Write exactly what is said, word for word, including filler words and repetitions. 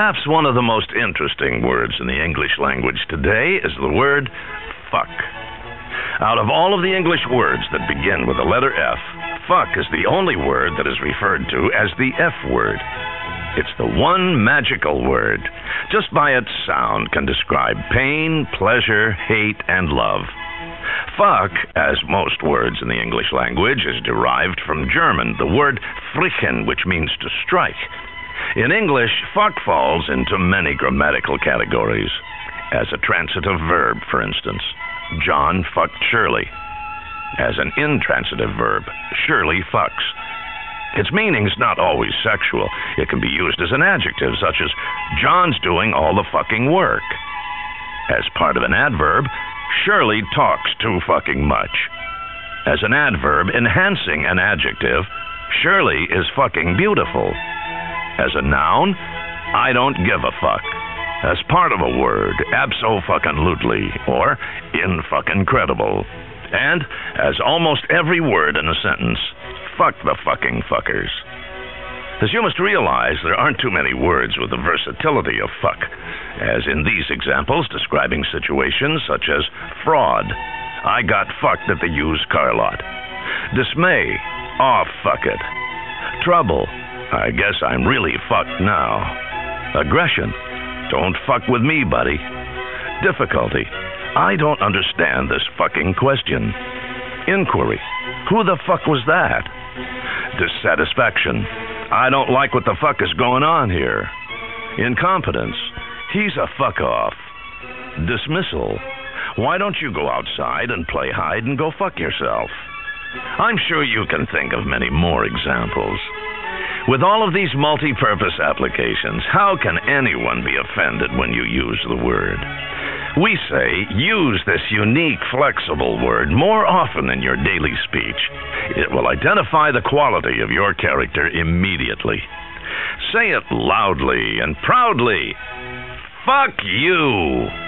Perhaps one of the most interesting words in the English language today is the word fuck. Out of all of the English words that begin with the letter F, fuck is the only word that is referred to as the F word. It's the one magical word. Just by its sound can describe pain, pleasure, hate, and love. Fuck, as most words in the English language, is derived from German, the word frichen, which means to strike. In English, fuck falls into many grammatical categories. As a transitive verb, for instance, John fucked Shirley. As an intransitive verb, Shirley fucks. Its meaning's not always sexual. It can be used as an adjective, such as, John's doing all the fucking work. As part of an adverb, Shirley talks too fucking much. As an adverb enhancing an adjective, Shirley is fucking beautiful. As a noun, I don't give a fuck. As part of a word, abso-fucking-lutely, or in-fucking-credible. And, as almost every word in a sentence, fuck the fucking fuckers. As you must realize, there aren't too many words with the versatility of fuck, as in these examples describing situations such as fraud, I got fucked at the used car lot. Dismay, aw, fuck it. Trouble, I guess I'm really fucked now. Aggression, don't fuck with me, buddy. Difficulty, I don't understand this fucking question. Inquiry, who the fuck was that? Dissatisfaction, I don't like what the fuck is going on here. Incompetence, he's a fuck off. Dismissal, why don't you go outside and play hide and go fuck yourself? I'm sure you can think of many more examples. With all of these multi-purpose applications, how can anyone be offended when you use the word? We say, use this unique, flexible word more often in your daily speech. It will identify the quality of your character immediately. Say it loudly and proudly. Fuck you!